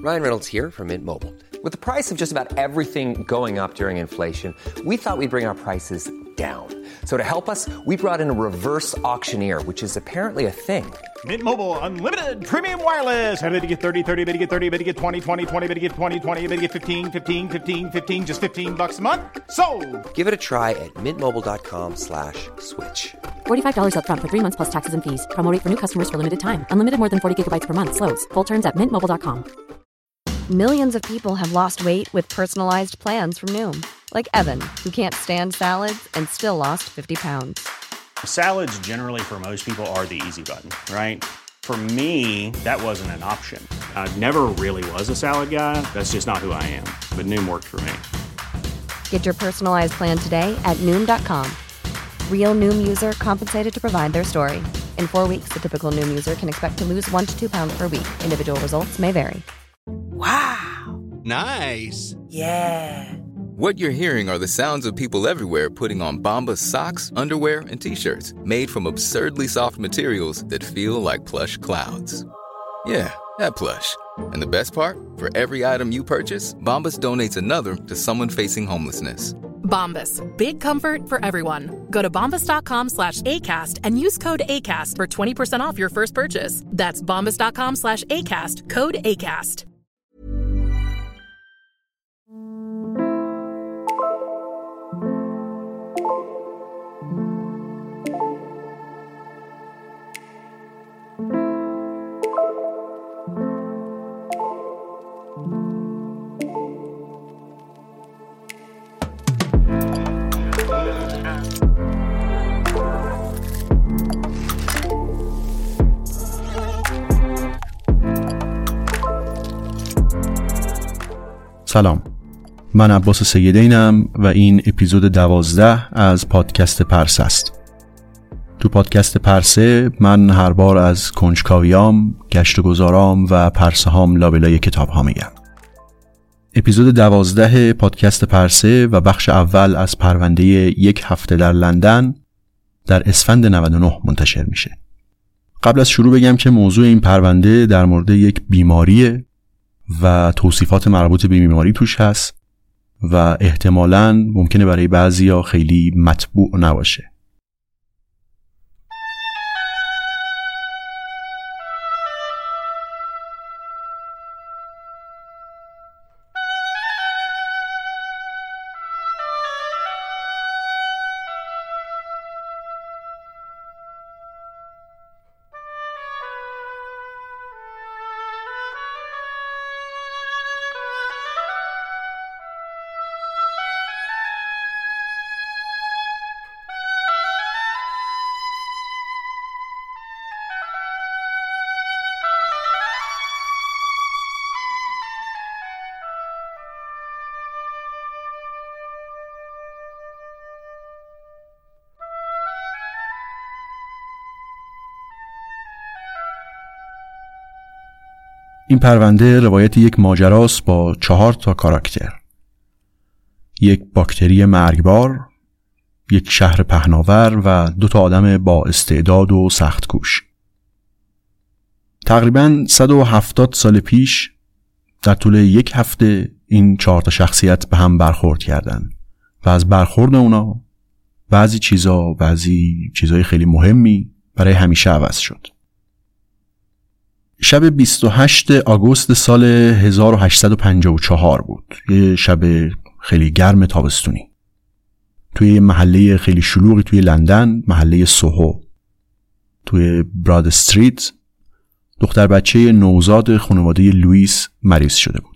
Ryan Reynolds here from Mint Mobile. With the price of just about everything going up during inflation, we thought we'd bring our prices down. So to help us, we brought in a reverse auctioneer, which is apparently a thing. Mint Mobile Unlimited Premium Wireless. How to get 30, 30, bit to get 30, bit to get 20, 20, 20, bit to get 20, 20, bit to get 15, 15, 15, 15, just $15 a month? Sold! Give it a try at mintmobile.com/switch. $45 up front for 3 months plus taxes and fees. Promo rate for new customers for limited time. Unlimited more than 40 gigabytes per month. Slows full terms at mintmobile.com. Millions of people have lost weight with personalized plans from Noom. Like Evan, who can't stand salads and still lost 50 pounds. Salads generally for most people are the easy button, right? For me, that wasn't an option. I never really was a salad guy. That's just not who I am. But Noom worked for me. Get your personalized plan today at Noom.com. Real Noom user compensated to provide their story. In 4 weeks, the typical Noom user can expect to lose 1 to 2 pounds per week. Individual results may vary. Wow. Nice. Yeah. What you're hearing are the sounds of people everywhere putting on Bombas socks, underwear, and T-shirts made from absurdly soft materials that feel like plush clouds. Yeah, that plush. And the best part? For every item you purchase, Bombas donates another to someone facing homelessness. Bombas. Big comfort for everyone. Go to bombas.com/ACAST and use code ACAST for 20% off your first purchase. That's bombas.com/ACAST. Code ACAST. سلام، من عباس سیدینم و این اپیزود 12 از پادکست پرسه است. تو پادکست پرسه من هر بار از کنجکاویام، گشت و گذارام و پرسه هام لابلای کتاب ها میگم. اپیزود 12 پادکست پرسه و بخش اول از پرونده 1 هفته در لندن در اسفند 99 منتشر میشه. قبل از شروع بگم که موضوع این پرونده در مورد یک بیماریه و توصیفات مربوط به بیماری توش هست و احتمالاً ممکنه برای بعضیا خیلی مطبوع نباشه. این پرونده روایت یک ماجراست با 4 کاراکتر. یک باکتری مرگبار، یک شهر پهناور و 2 آدم با استعداد و سخت‌کوش. تقریباً 170 سال پیش در طول 1 هفته این 4 شخصیت به هم برخورد کردن و از برخورد اونا بعضی چیزای خیلی مهمی برای همیشه عوض شد. شب 28 آگوست سال 1854 بود. یه شب خیلی گرم تابستونی. توی محله خیلی شلوغی توی لندن، محله سوهو، توی براد استریت، دختر بچه نوزاد خانواده لوئیس مریض شده بود.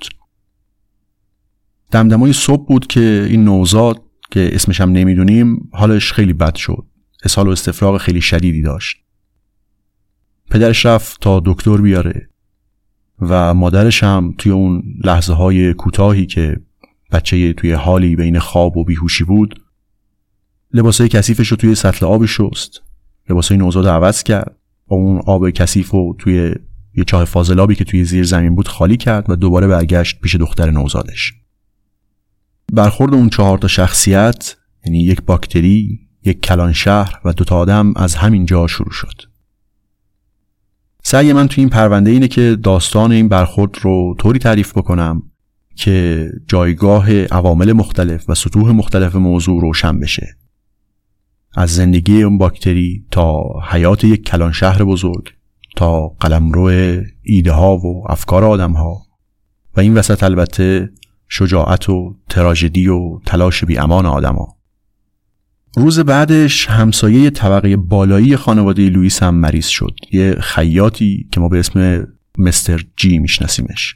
دمدمای صبح بود که این نوزاد که اسمش هم نمیدونیم حالش خیلی بد شد. اسهال و استفراغ خیلی شدیدی داشت. پدرش رفت تا دکتر بیاره و مادرش هم توی اون لحظه های کوتاهی که بچه توی حالی بین خواب و بیهوشی بود لباسای کثیفش رو توی سطل آب شست، لباسای نوزاد عوض کرد، با اون آب کثیف رو توی یه چاه فاضلابی که توی زیر زمین بود خالی کرد و دوباره برگشت پیش دختر نوزادش. برخورد اون 4 شخصیت، یعنی یک باکتری، یک کلان شهر و 2 آدم، از همین جا شروع شد. سعی من توی این پرونده اینه که داستان این برخورد رو طوری تعریف بکنم که جایگاه عوامل مختلف و سطوح مختلف موضوع روشن بشه. از زندگی اون باکتری تا حیات یک کلان شهر بزرگ، تا قلمرو ایده ها و افکار آدم ها و این وسط البته شجاعت و تراژدی و تلاش بی امان آدم ها. روز بعدش همسایه طبقه بالایی خانواده لوئیس هم مریض شد، یه خیاطی که ما به اسم مستر جی میشناسیمش.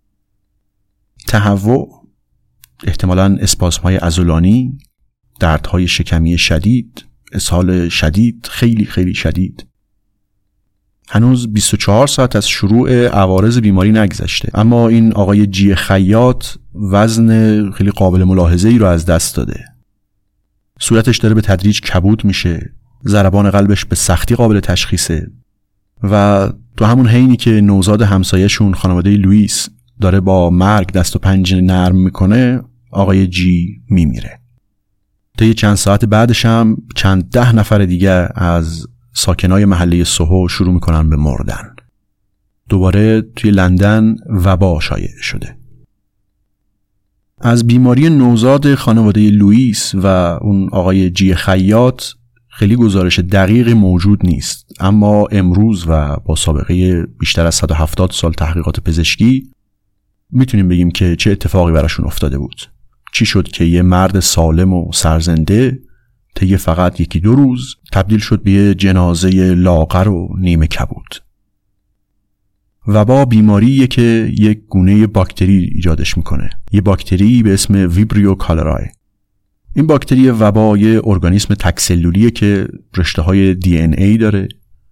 تهوع، احتمالاً اسپاسم‌های عضلانی، دردهای شکمی شدید، اسهال شدید، خیلی خیلی شدید. هنوز 24 ساعت از شروع عوارض بیماری نگذشته، اما این آقای جی خیاط وزن خیلی قابل ملاحظه‌ای رو از دست داده. صورتش داره به تدریج کبود میشه، ضربان قلبش به سختی قابل تشخیصه و تو همون حینی که نوزاد همسایه‌شون خانواده لوئیس داره با مرگ دست و پنجه نرم میکنه، آقای جی میمیره. طی چند ساعت بعدش هم چند ده نفر دیگه از ساکنای محله سوهو شروع میکنن به مردن. دوباره توی لندن وبا شایع شده. از بیماری نوزاد خانواده لوئیس و اون آقای جی خیاط خیلی گزارش دقیق موجود نیست، اما امروز و با سابقه بیشتر از 170 سال تحقیقات پزشکی میتونیم بگیم که چه اتفاقی براشون افتاده بود. چی شد که یه مرد سالم و سرزنده طی فقط 1-2 روز تبدیل شد به یه جنازه لاغر و نیمه کبود. وبا بیماریه که یک گونه باکتری ایجادش میکنه، یه باکتری به اسم ویبریو کالرای. این باکتری وبا یه ارگانیسم تکسلولیه که رشته‌های DNA داره،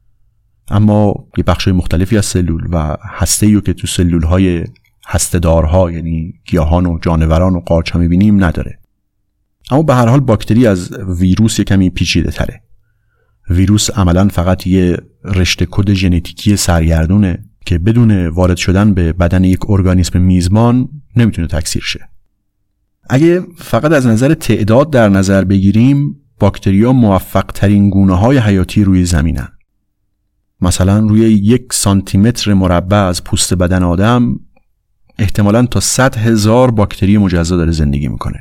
اما یه بخش‌های مختلفی از سلول و هسته‌ای رو که تو سلول‌های هسته‌دارها یعنی گیاهان و جانوران و قارچ‌ها می‌بینیم نداره. اما به هر حال باکتری از ویروس یه کمی پیچیده‌تره. ویروس عملاً فقط یه رشته کد ژنتیکی سرگردونه که بدون وارد شدن به بدن یک ارگانیسم میزبان نمیتونه تکثیر شه. اگه فقط از نظر تعداد در نظر بگیریم، باکتریا موفق ترین گونه های حیاتی روی زمینن. مثلا روی 1 سانتیمتر مربع از پوست بدن آدم احتمالاً تا 100,000 باکتری مجزا داره زندگی میکنه،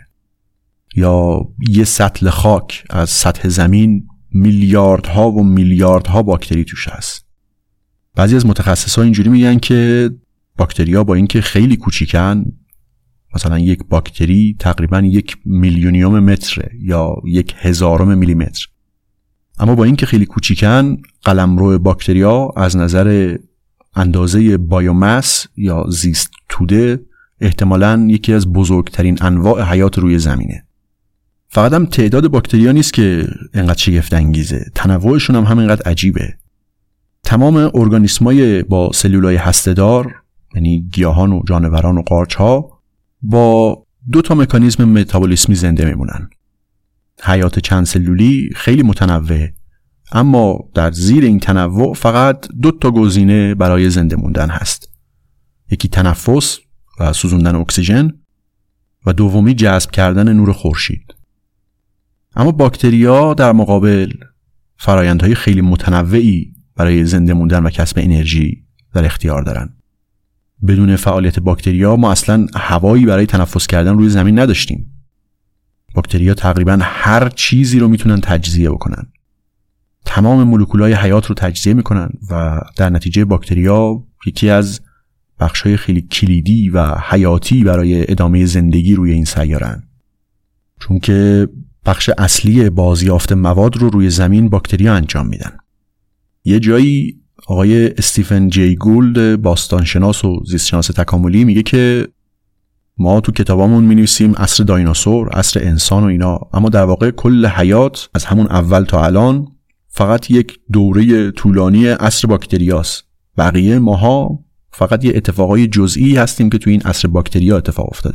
یا یه سطل خاک از سطح زمین میلیاردها و میلیاردها باکتری توش هست. بعضی از متخصصا اینجوری میگن که باکتریا با اینکه خیلی کوچیکن، مثلا یک باکتری تقریبا 1 میلیونیوم متره یا 1,000 میلیمتر، اما با اینکه خیلی کوچیکن قلمرو باکتریا از نظر اندازه بایوماس یا زیست توده احتمالاً یکی از بزرگترین انواع حیات روی زمینه. فقط هم تعداد باکتریا نیست که اینقدر شگفت انگیزه، تنوعشون هم اینقدر عجیبه. تمام ارگانیسمای با سلولای هسته‌دار یعنی گیاهان و جانوران و قارچ‌ها با 2 مکانیزم متابولیسمی زنده میمونن. حیات چند سلولی خیلی متنوعه، اما در زیر این تنوع فقط 2 گزینه برای زنده موندن هست. یکی تنفس و سوزوندن اکسیژن و دومی جذب کردن نور خورشید. اما باکتریا در مقابل فرآیندهای خیلی متنوعی برای زنده موندن و کسب انرژی در اختیار دارن. بدون فعالیت باکتریا ما اصلا هوایی برای تنفس کردن روی زمین نداشتیم. باکتریا تقریبا هر چیزی رو میتونن تجزیه بکنن. تمام مولکولهای حیات رو تجزیه میکنن و در نتیجه باکتریا یکی از بخشای خیلی کلیدی و حیاتی برای ادامه زندگی روی این سیاره‌اند. چون که بخش اصلی بازیافت مواد رو روی زمین باکتریا انجام میدن. یه جایی آقای استیفن جی گولد باستانشناس و زیستشناس تکاملی میگه که ما تو کتابامون می‌نویسیم عصر دایناسور، عصر انسان و اینا، اما در واقع کل حیات از همون اول تا الان فقط یک دوره طولانی عصر باکتریاست. بقیه ماها فقط یه اتفاقای جزئی هستیم که تو این عصر باکتریا اتفاق افتاده.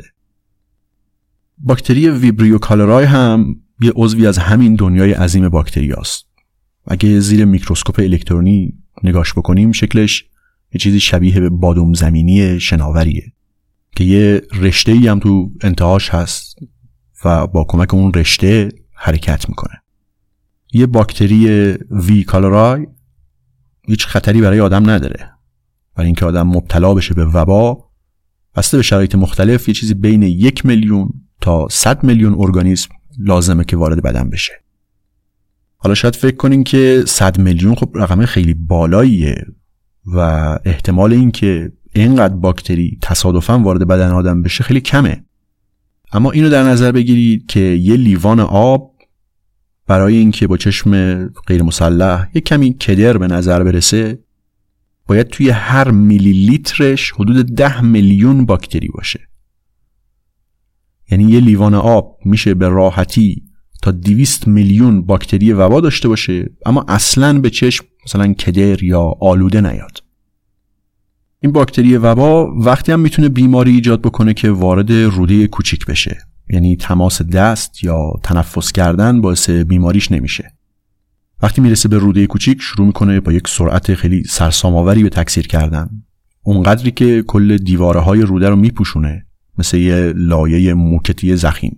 باکتری ویبریو کالرای هم یه عضوی از همین دنیای عظیم باکتریاست. اگه زیر میکروسکوپ الکترونی نگاش بکنیم شکلش یه چیزی شبیه به بادام زمینی شناوریه که یه رشته‌ای هم تو انتهاش هست و با کمک اون رشته حرکت میکنه. یه باکتری وی کالرای هیچ خطری برای آدم نداره. برای اینکه آدم مبتلا بشه به وبا، بسته به شرایط مختلف یه چیزی بین 1 میلیون تا 100 میلیون ارگانیسم لازمه که وارد بدن بشه. حالا شاید فکر کنین که 100 میلیون خب رقم خیلی بالاییه و احتمال این که اینقدر باکتری تصادفاً وارد بدن آدم بشه خیلی کمه. اما اینو در نظر بگیرید که یه لیوان آب برای اینکه با چشم غیر مسلح یک کمی کدر به نظر برسه باید توی هر میلی لیترش حدود 10 میلیون باکتری باشه. یعنی یه لیوان آب میشه به راحتی تا 200 میلیون باکتری وبا داشته باشه اما اصلاً به چشم مثلا کدر یا آلوده نیاد. این باکتری وبا وقتی هم میتونه بیماری ایجاد بکنه که وارد روده کوچیک بشه، یعنی تماس دست یا تنفس کردن باعث بیماریش نمیشه. وقتی میرسه به روده کوچیک شروع میکنه با یک سرعت خیلی سرسام‌آوری به تکثیر کردن، اونقدری که کل دیوارهای روده رو میپوشونه، مثل یه لایه موکتی ضخیم.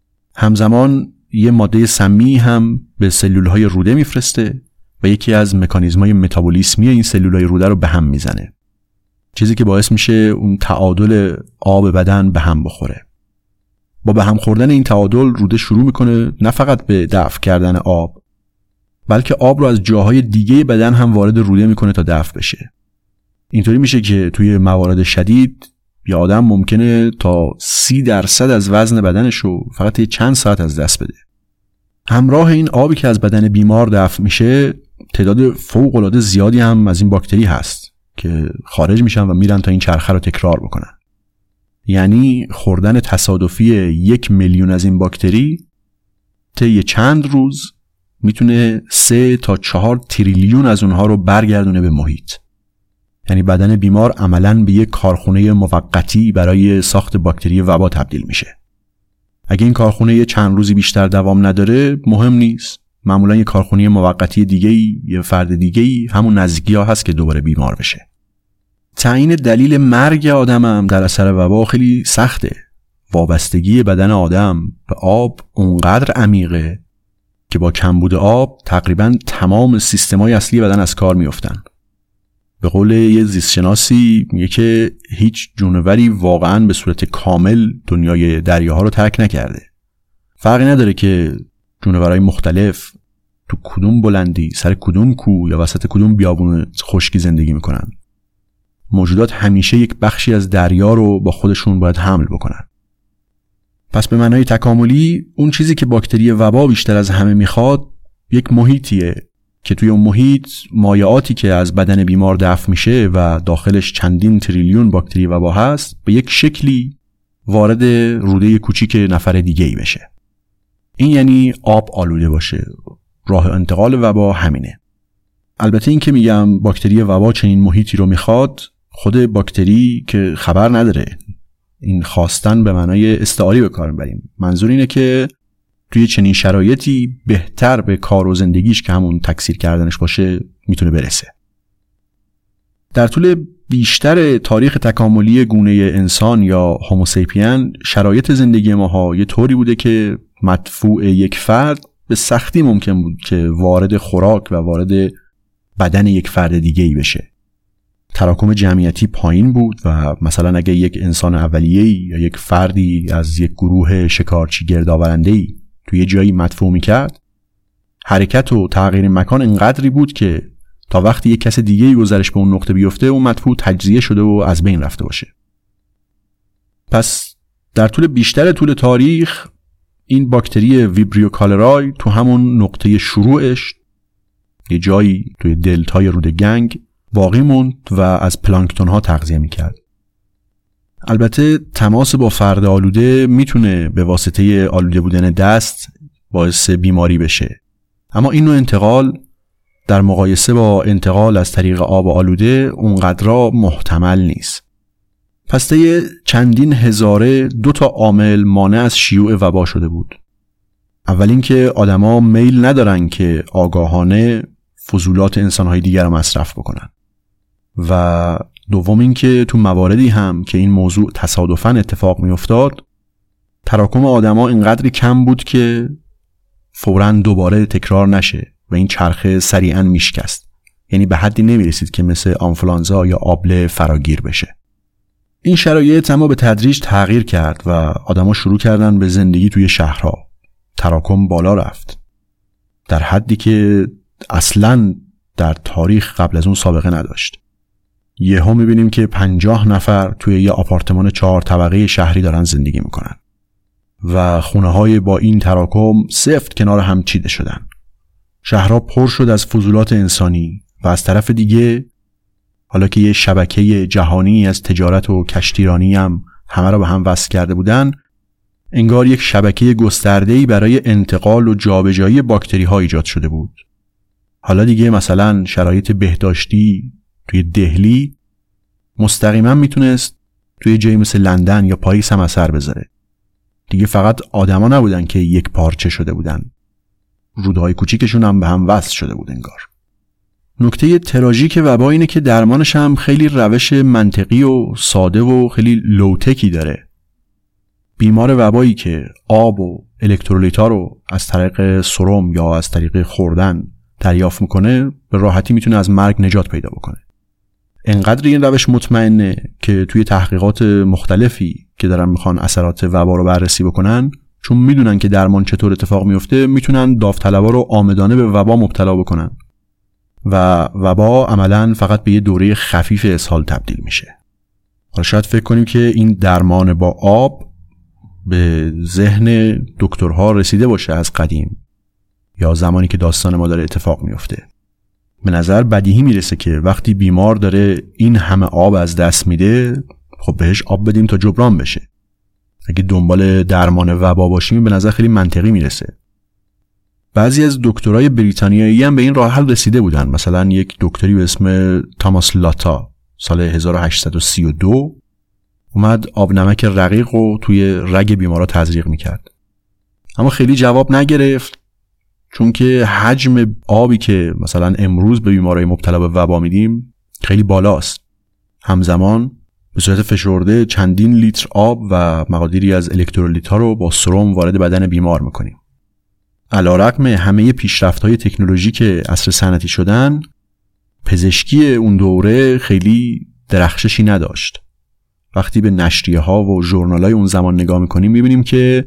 همزمان یه ماده سمی هم به سلولهای روده میفرسته و یکی از مکانیزم‌های متابولیسمی این سلولهای روده رو به هم میزنه، چیزی که باعث میشه اون تعادل آب بدن به هم بخوره. با به هم خوردن این تعادل روده شروع میکنه نه فقط به دفع کردن آب، بلکه آب رو از جاهای دیگه بدن هم وارد روده میکنه تا دفع بشه. اینطوری میشه که توی موارد شدید یه آدم ممکنه تا 30% از وزن بدنش رو فقط چند ساعت از دست بده. همراه این آبی که از بدن بیمار دفع میشه تعداد فوق‌العاده زیادی هم از این باکتری هست که خارج میشن و میرن تا این چرخه رو تکرار بکنن. یعنی خوردن تصادفی 1 میلیون از این باکتری طی چند روز میتونه 3 تا 4 تریلیون از اونها رو برگردونه به محیط. یعنی بدن بیمار عملاً به یک کارخونه موقتی برای ساخت باکتری وبا تبدیل میشه. اگه این کارخونه چند روزی بیشتر دوام نداره مهم نیست. معمولاً یک کارخونه موقتی دیگه‌ای، یه فرد دیگه‌ای همون نزدیکی‌ها هست که دوباره بیمار بشه. تعیین دلیل مرگ آدم هم در اثر وبا خیلی سخته. وابستگی بدن آدم به آب اونقدر عمیقه که با کمبود آب تقریباً تمام سیستم‌های اصلی بدن از کار میافتن. به قول یه زیستشناسی میگه که هیچ جونوری واقعاً به صورت کامل دنیای دریاها رو ترک نکرده. فرقی نداره که جونورهای مختلف تو کدوم بلندی، سر کدوم کوه یا وسط کدوم بیابون خشکی زندگی میکنن. موجودات همیشه یک بخشی از دریا رو با خودشون باید حمل بکنن. پس به معنای تکاملی اون چیزی که باکتری وبا بیشتر از همه میخواد یک محیطیه که توی اون محیط مایعاتی که از بدن بیمار دفع میشه و داخلش چندین تریلیون باکتری وبا هست به یک شکلی وارد روده کوچیک نفر دیگه‌ای بشه. این یعنی آب آلوده باشه. راه انتقال وبا همینه. البته این که میگم باکتری وبا چنین محیطی رو میخواد، خود باکتری که خبر نداره. این خواستن به معنای استعاری به کار میبریم. منظور اینه که توی چنین شرایطی بهتر به کار و زندگیش که همون تکثیر کردنش باشه میتونه برسه. در طول بیشتر تاریخ تکاملی گونه انسان یا هوموسیپین شرایط زندگی ماها یه طوری بوده که مدفوع یک فرد به سختی ممکن بود که وارد خوراک و وارد بدن یک فرد دیگه‌ای بشه. تراکم جمعیتی پایین بود و مثلا اگه یک انسان اولیه‌ای یا یک فردی از یک گروه شکارچی گردآورنده‌ای توی جایی مدفوع می‌کرد، حرکت و تغییر مکان انقدری بود که تا وقتی یک کس دیگه‌ای گذرش به اون نقطه بیفته اون مدفوع تجزیه شده و از بین رفته باشه. پس در طول تاریخ این باکتری ویبریو کالرای تو همون نقطه شروعش یه جایی توی دلتای رود گنگ باقی موند و از پلانکتون ها تغذیه میکرد. البته تماس با فرد آلوده میتونه به واسطه آلوده بودن دست باعث بیماری بشه، اما این نوع انتقال در مقایسه با انتقال از طریق آب آلوده اونقدر محتمل نیست. پس طی چندین هزاره 2 عامل مانع از شیوع وبا شده بود. اول این که آدما میل ندارن که آگاهانه فضولات انسانهای دیگر رو مصرف بکنن و دوم این که تو مواردی هم که این موضوع تصادفاً اتفاق می افتاد تراکم آدما اینقدری کم بود که فوراً دوباره تکرار نشه و این چرخه سریعاً میشکست. یعنی به حدی نمیرسید که مثل آنفولانزا یا آبله فراگیر بشه. این شرایط اما به تدریج تغییر کرد و آدما شروع کردن به زندگی توی شهرها. تراکم بالا رفت در حدی که اصلاً در تاریخ قبل از اون سابقه نداشت. یهو میبینیم که 50 نفر توی یه آپارتمان 4 طبقه شهری دارن زندگی میکنن و خونه‌های با این تراکم سفت کنار هم چیده شدن. شهرها پر شد از فضولات انسانی و از طرف دیگه حالا که یه شبکه جهانی از تجارت و کشتیرانی هم همه را به هم وصل کرده بودن، انگار یک شبکه گسترده‌ای برای انتقال و جابجایی باکتری‌ها ایجاد شده بود. حالا دیگه مثلا شرایط بهداشتی توی دهلی مستقیما میتونست توی جایی مثل لندن یا پاریس هم اثر بذاره. دیگه فقط آدما نبودن که یک پارچه شده بودن، رودهای کوچیکشون هم به هم وصل شده بود انگار. نکته تراژیک وبا اینه که درمانش هم خیلی روش منطقی و ساده و خیلی لوتکی داره. بیمار وبایی که آب و الکترولیت‌ها رو از طریق سرم یا از طریق خوردن دریافت میکنه به راحتی میتونه از مرگ نجات پیدا بکنه. انقدر این روش مطمئنه که توی تحقیقات مختلفی که دارن میخوان اثرات وبا رو بررسی بکنن، چون میدونن که درمان چطور اتفاق میفته، میتونن داوطلبا رو عامدانه به وبا مبتلا بکنن و وبا عملاً فقط به یه دوره خفیف اسهال تبدیل میشه. حالا شاید فکر کنیم که این درمان با آب به ذهن دکترها رسیده باشه از قدیم یا زمانی که داستان ما داره اتفاق میفته. به نظر بدیهی میرسه که وقتی بیمار داره این همه آب از دست میده، خب بهش آب بدیم تا جبران بشه. اگه دنبال درمان وبا باشیم به نظر خیلی منطقی میرسه. بعضی از دکترای بریتانیایی هم به این راه حل رسیده بودن. مثلا یک دکتری به اسم تاماس لاتا سال 1832 اومد آب نمک رقیق رو توی رگ بیمارا تزریق میکرد، اما خیلی جواب نگرفت، چون که حجم آبی که مثلا امروز به بیمارای مبتلا به وبا میدیم خیلی بالاست. همزمان به صورت فشرده چندین لیتر آب و مقادیری از الکترولیت‌ها رو با سرم وارد بدن بیمار میکنیم. علی‌رغم همه پیشرفت‌های تکنولوژیک عصر صنعتی شدن، پزشکی اون دوره خیلی درخششی نداشت. وقتی به نشریه‌ها و ژورنال‌های اون زمان نگاه می‌کنیم می‌بینیم که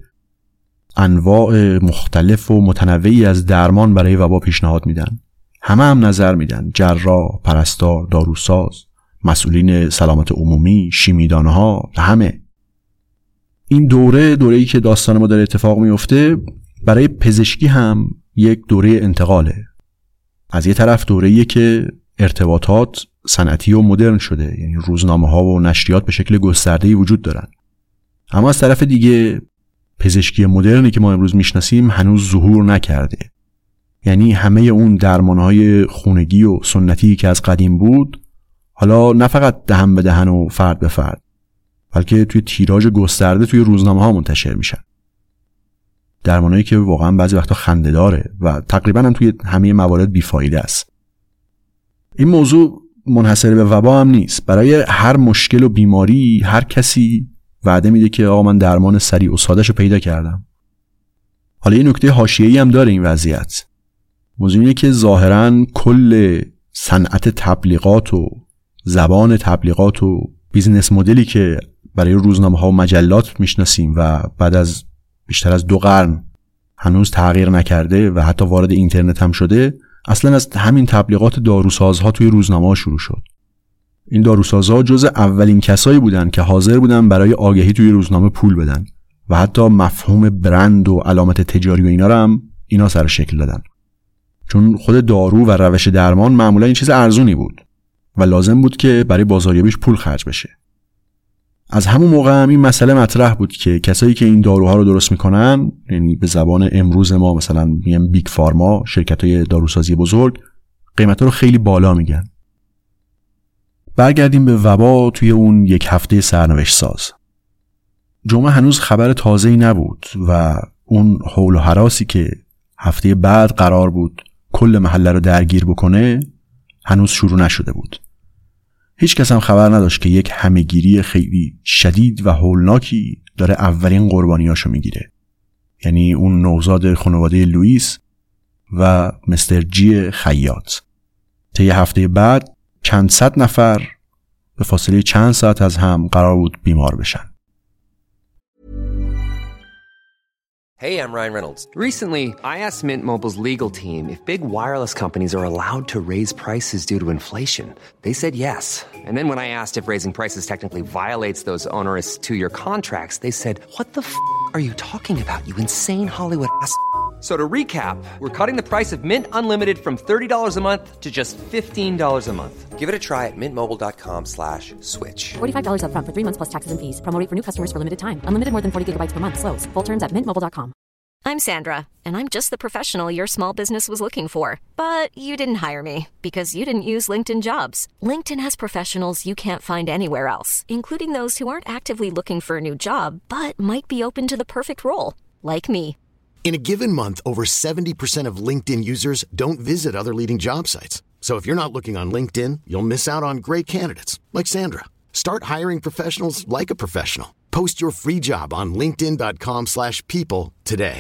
انواع مختلف و متنوعی از درمان برای وبا پیشنهاد میدن. همه هم نظر میدن: جراح، پرستار، داروساز، مسئولین سلامت عمومی، شیمیدان‌ها، همه. این دوره‌ای که داستان ما داره اتفاق میفته برای پزشکی هم یک دوره انتقاله. از یه طرف دوره‌ایه که ارتباطات صنعتی و مدرن شده، یعنی روزنامه‌ها و نشریات به شکل گسترده‌ای وجود دارن. اما از طرف دیگه پزشکی مدرنی که ما امروز میشناسیم هنوز ظهور نکرده. یعنی همه اون درمان‌های خونگی و سنتی که از قدیم بود حالا نه فقط دهن به دهن و فرد به فرد، بلکه توی تیراژ گسترده توی روزنامه‌ها منتشر میشن. درمانایی که واقعا بعضی وقتا خنده‌داره و تقریباً هم توی همه موارد بیفایده است. این موضوع منحصر به وبا هم نیست. برای هر مشکل و بیماری هر کسی وعده میده که آقا من درمان سریع و ساده‌شو پیدا کردم. حالا یه نکته حاشیه‌ای هم داره این وضعیت. موضوع اینه که ظاهراً کل صنعت تبلیغات و زبان تبلیغات و بیزینس مدلی که برای روزنامه‌ها و مجلات میشناسیم و بعد از بیشتر از 2 قرن هنوز تغییر نکرده و حتی وارد اینترنت هم شده، اصلا از همین تبلیغات داروسازها توی روزنامه‌ها شروع شد. این داروسازها جز اولین کسایی بودن که حاضر بودن برای آگهی توی روزنامه پول بدن و حتی مفهوم برند و علامت تجاری و اینا رو هم اینا سر شکل دادن، چون خود دارو و روش درمان معمولا این چیز ارزونی بود و لازم بود که برای بازاریابیش پول خرج بشه. از همون موقع هم این مسئله مطرح بود که کسایی که این داروها رو درست میکنن، یعنی به زبان امروز ما مثلا میگن بیگ فارما، شرکت‌های داروسازی بزرگ، قیمت‌ها رو خیلی بالا میگن. برگردیم به وبا توی اون یک هفته سرنوشت ساز. جمعه هنوز خبر تازه‌ای نبود و اون حول و هراسی که هفته بعد قرار بود کل محله رو درگیر بکنه هنوز شروع نشده بود. هیچ کس هم خبر نداشت که یک همه‌گیری خیلی شدید و هولناکی داره اولین قربانیاشو میگیره. یعنی اون نوزاد خانواده لوئیس و مستر جی خیاط. طی هفته بعد چند صد نفر به فاصله چند ساعت از هم قرار بود بیمار بشن. Hey, I'm Ryan Reynolds. Recently, I asked Mint Mobile's legal team if big wireless companies are allowed to raise prices due to inflation. They said yes. And then when I asked if raising prices technically violates those onerous 2-year contracts, they said, "What the f*** are you talking about, you insane Hollywood ass?" So to recap, we're cutting the price of Mint Unlimited from $30 a month to just $15 a month. Give it a try at mintmobile.com/switch. $45 up front for 3 months plus taxes and fees. Promo rate for new customers for limited time. Unlimited more than 40 gigabytes per month. Slows full terms at mintmobile.com. I'm Sandra, and I'm just the professional your small business was looking for. But you didn't hire me because you didn't use LinkedIn Jobs. LinkedIn has professionals you can't find anywhere else, including those who aren't actively looking for a new job, but might be open to the perfect role, like me. In a given month, over 70% of LinkedIn users don't visit other leading job sites. So if you're not looking on LinkedIn, you'll miss out on great candidates like Sandra. Start hiring professionals like a professional. Post your free job on linkedin.com/people today.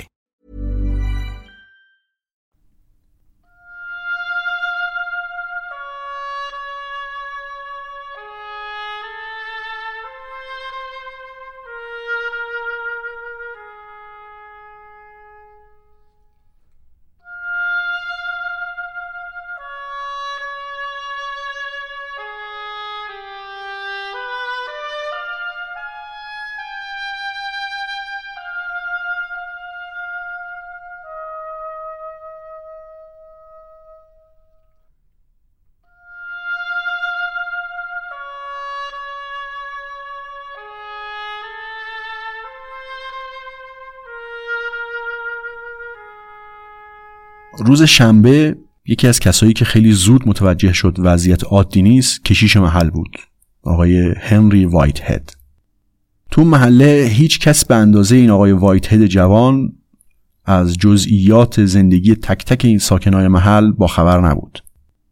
روز شنبه یکی از کسایی که خیلی زود متوجه شد وضعیت عادی نیست کشیش محل بود، آقای هنری وایت هد. تو محله هیچ کس به اندازه این آقای وایت هد جوان از جزئیات زندگی تک تک این ساکنای محل با خبر نبود.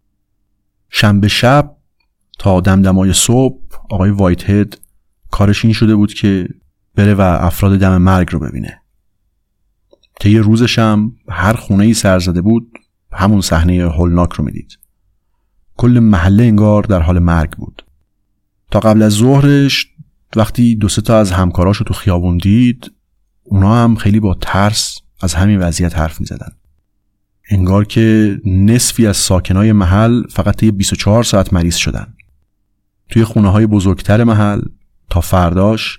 شنبه شب تا دمدمای صبح آقای وایت هد کارش این شده بود که بره و افراد دم مرگ رو ببینه. طی روزش هم هر خونه‌ای سر زده بود همون صحنه هولناک رو میدید. کل محله انگار در حال مرگ بود. تا قبل از ظهرش وقتی 2-3 تا از همکاراشو تو خیابون دید، اونا هم خیلی با ترس از همین وضعیت حرف میزدن. انگار که نصفی از ساکنای محل فقط طی 24 ساعت مریض شدن. توی خونه‌های بزرگتر محل تا فرداش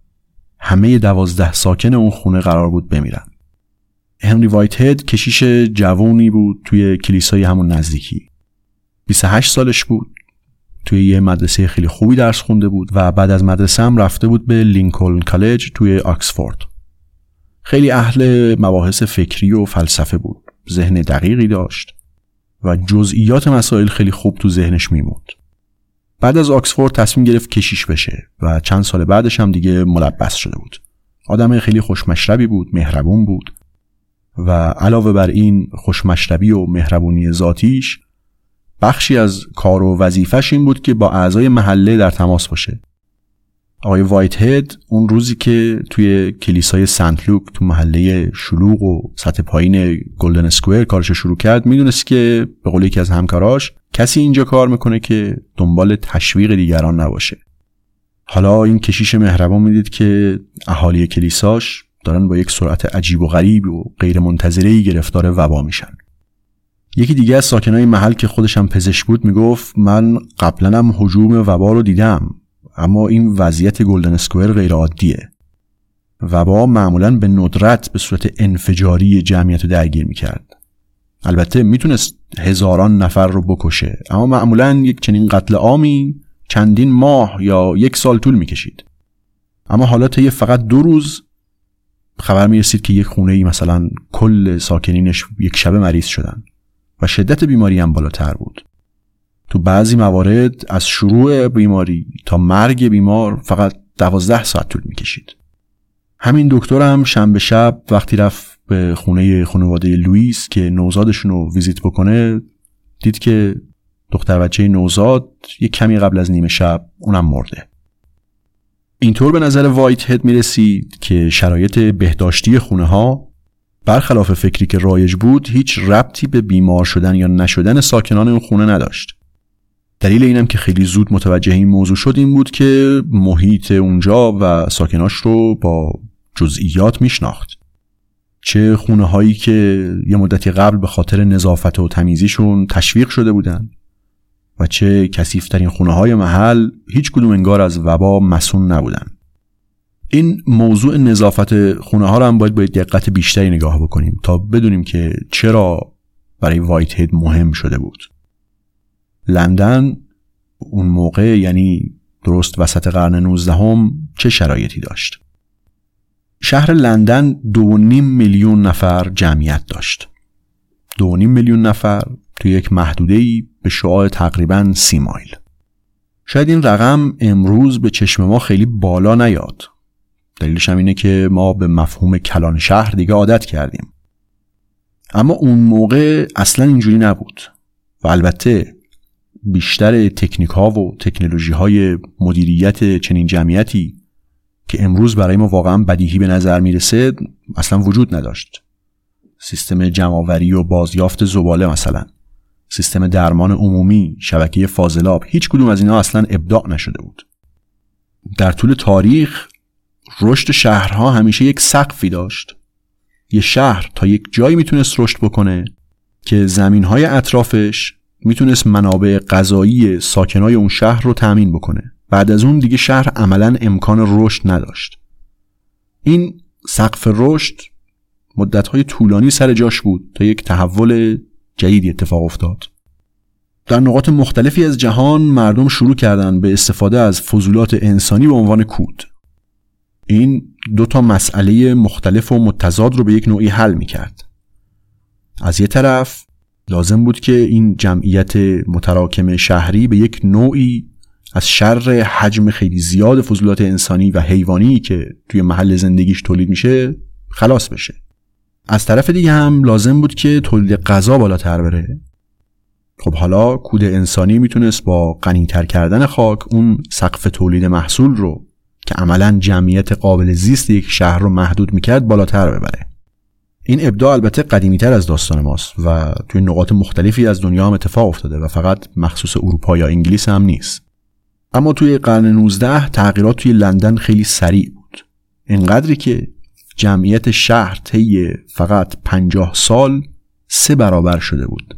همه 12 ساکن اون خونه قرار بود بمیرن. هنری وایت هد کشیش جوانی بود توی کلیسای همون نزدیکی. 28 سالش بود. توی یه مدرسه خیلی خوبی درس خونده بود و بعد از مدرسه هم رفته بود به لینکلن کالج توی آکسفورد. خیلی اهل مباحث فکری و فلسفه بود. ذهن دقیقی داشت و جزئیات مسائل خیلی خوب تو ذهنش میموند. بعد از آکسفورد تصمیم گرفت کشیش بشه و چند سال بعدش هم دیگه ملبس شده بود. آدم خیلی خوشمشربی بود، مهربون بود و علاوه بر این خوشمشربی و مهربونی ذاتیش بخشی از کار و وظیفش این بود که با اعضای محله در تماس باشه. آقای وایت هد اون روزی که توی کلیسای سنت لوک تو محله شلوغ و سطح پایین گلدن اسکوئر کارش شروع کرد، میدونست که به قول یکی از همکاراش کسی اینجا کار میکنه که دنبال تشویق دیگران نباشه. حالا این کشیش مهربان میدید که اهالی کلیساش دارن با یک سرعت عجیب و غریب و غیر منتظره‌ای گرفتار وبا میشن. یکی دیگه از ساکنای محل که خودش هم پزشک بود میگفت من قبلا هم هجوم وبا رو دیدم، اما این وضعیت گلدن اسکوئر غیر عادیه. وبا معمولاً به ندرت به صورت انفجاری جمعیت رو درگیر میکرد. البته میتونست هزاران نفر رو بکشه، اما معمولاً یک چنین قتل عامی چندین ماه یا 1 سال طول میکشید. اما حالا طی فقط 2 روز خبر میرسید که یک خونه‌ای مثلا کل ساکنینش یک شبه مریض شدن و شدت بیماری هم بالاتر بود. تو بعضی موارد از شروع بیماری تا مرگ بیمار فقط 12 ساعت طول میکشید. همین دکتر هم شنبه شب وقتی رفت به خانواده لوئیس که نوزادشون رو ویزیت بکنه، دید که دختر بچه نوزاد یک کمی قبل از نیمه شب اونم مرده. اینطور به نظر وایت هد میرسید که شرایط بهداشتی خونه ها برخلاف فکری که رایج بود هیچ ربطی به بیمار شدن یا نشدن ساکنان اون خونه نداشت. دلیل اینم که خیلی زود متوجه این موضوع شد این بود که محیط اونجا و ساکناش رو با جزئیات میشناخت. چه خونه هایی که یه مدتی قبل به خاطر نظافت و تمیزیشون تشویق شده بودن و چه کثیف‌ترین خونه های محل هیچ کدوم انگار از وبا مصون نبودن. این موضوع نظافت خونه ها رو هم باید دقت بیشتری نگاه بکنیم تا بدونیم که چرا برای وایت هید مهم شده بود. لندن اون موقع، یعنی درست وسط قرن 19 چه شرایطی داشت؟ شهر لندن 2.5 میلیون نفر جمعیت داشت. 2.5 میلیون نفر توی یک محدوده‌ای به شعاع تقریباً 30 مایل. شاید این رقم امروز به چشم ما خیلی بالا نیاد. دلیلش هم اینه که ما به مفهوم کلان شهر دیگه عادت کردیم. اما اون موقع اصلاً اینجوری نبود. و البته بیشتر تکنیک‌ها و تکنولوژی‌های مدیریت چنین جمعیتی که امروز برای ما واقعا بدیهی به نظر میرسه اصلا وجود نداشت. سیستم جمع‌آوری و بازیافت زباله مثلا، سیستم درمان عمومی، شبکه فاضلاب، هیچ کدوم از اینا اصلا ابداع نشده بود. در طول تاریخ رشد شهرها همیشه یک سقفی داشت. یه شهر تا یک جایی میتونست رشد بکنه که زمینهای اطرافش میتونست منابع غذایی ساکنای اون شهر رو تامین بکنه. بعد از اون دیگه شهر عملاً امکان رشد نداشت. این سقف رشد مدت‌های طولانی سر جاش بود تا یک تحول جدیدی اتفاق افتاد. در نقاط مختلفی از جهان مردم شروع کردن به استفاده از فضولات انسانی به عنوان کود. این دو تا مسئله مختلف و متضاد رو به یک نوعی حل می‌کرد. از یه طرف لازم بود که این جمعیت متراکم شهری به یک نوعی از شر حجم خیلی زیاد فضولات انسانی و حیوانی که توی محل زندگیش تولید میشه خلاص بشه. از طرف دیگه هم لازم بود که تولید غذا بالاتر بره. خب حالا کود انسانی میتونست با غنی‌تر کردن خاک اون سقف تولید محصول رو که عملاً جمعیت قابل زیست یک شهر رو محدود میکرد بالاتر ببره. این ابداع البته قدیمی‌تر از داستان ماست و توی نقاط مختلفی از دنیا هم اتفاق افتاده و فقط مخصوص اروپا یا انگلیس هم نیست. اما توی قرن 19 تغییرات توی لندن خیلی سریع بود. اینقدری که جمعیت شهر طی فقط 50 سال 3 برابر شده بود.